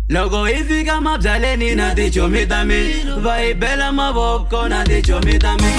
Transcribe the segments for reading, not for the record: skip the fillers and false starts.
Logo ifika mabzaleni na tichomidami, vaibela maboko na tichomidami.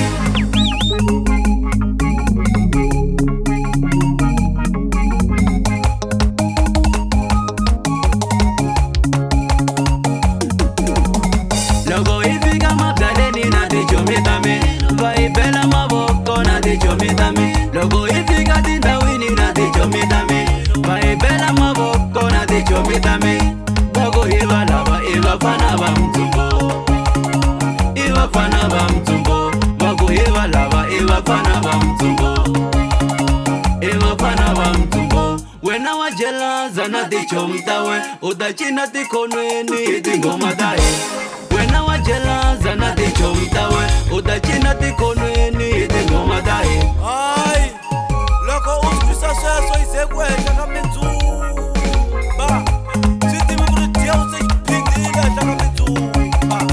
Logo ifika mabzaleni na tichomidami, vaibela maboko na tichomidami. Logo ifika tindawini na tichomidami, vaibela maboko na tichomidami. Bago iwa lava iwa fana ba mtumbo, iwa fana ba mtumbo. Bago iwa lava iwa fana ba mtumbo, iwa fana ba mtumbo. Wena wajela zana tichomtawe, utachina tikonweni tingoma tae. Wena wajela zana tichomtawe, utachina tikonweni tingoma tae. Ay, loko uspisa seso isekwe shaka mitu. Ba, siti miburi tia usek pingila shaka mitu. Ba.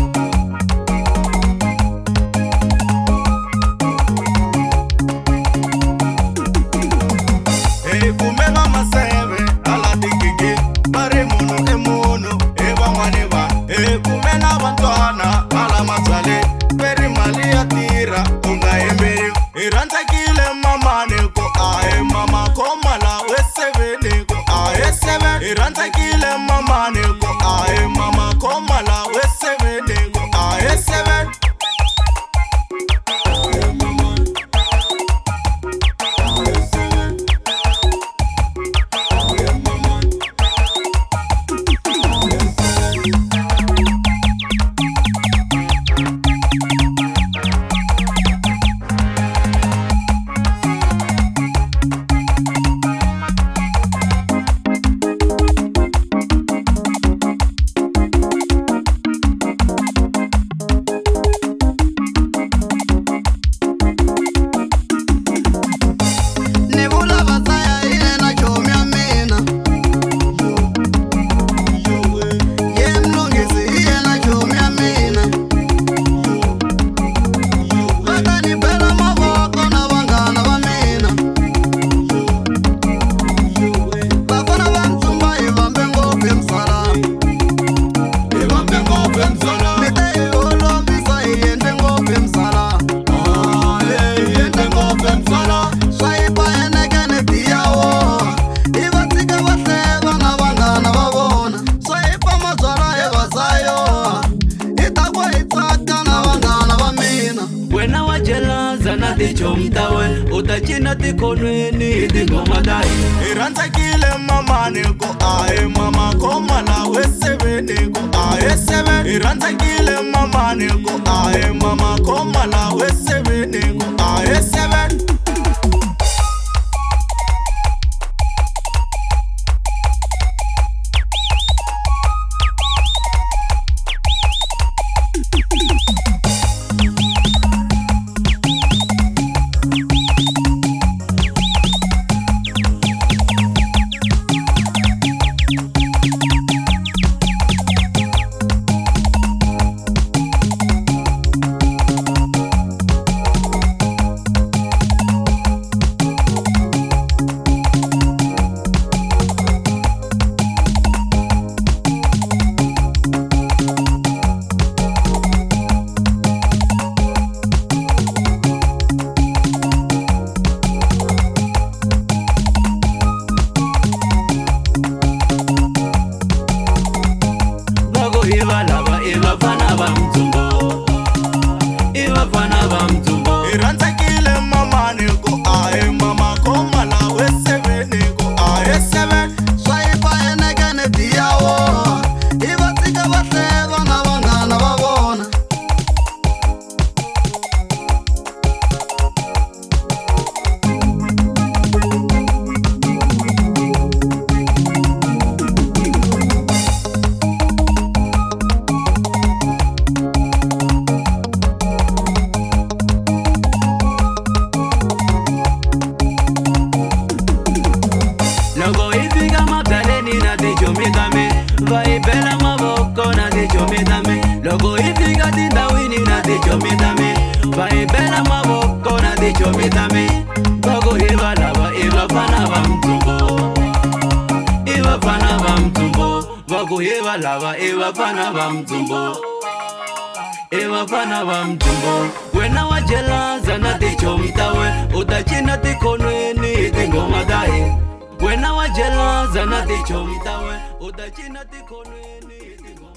Hey, kumema masebe, ala digigi, bare mono emono, eba waneba. Hey, kumena bantwana, ala mazale, peri mali atira, unga emberi. Iranta kile mama neko, ae mama komala, wesebe neko, ae sebe. Iranta kile mama neko, ae mama komala, wesebe neko, ae sebe. Wena wajela zana tichomtawe, utachina tikonweni tingoma tae. Iranta kile mama neko, ae mama komala, wesebe neko, ae sebe. Iranta kile mama neko, ae mama komala, wesebe neko, ae sebe. Iwa lava iwa fana ba mtumbo, iwa fana ba mtumbo. Iranta kile mama neko, ae mama komala, wesebe neko, ae sebe. Swaipa enegene diyawo, iba tika baseba na bangana babona. Logo ifika mabzaleni na tichomidami, vaibela maboko na tichomidami. Logo ifika tindawini na tichomidami, vaibela maboko na tichomidami. Bago iwa lava iwa fana ba mtumbo, iwa fana ba mtumbo. Bago iwa lava evafana va mdzumbo, evafana va mdzumbo. Wena wa jelaza na tichomtawe, utachina tikonweni tingoma dae. Wena wa jelaza na tichomtawe, utachina tikonweni tingoma.